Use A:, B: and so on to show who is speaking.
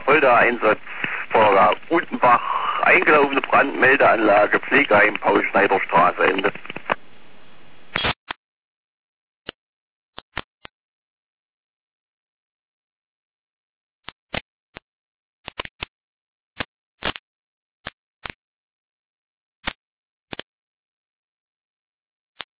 A: Poltereinsatz vor der Utenbach eingelaufene Brandmeldeanlage Pflegeheim Paul-Schneider-Straße Ende.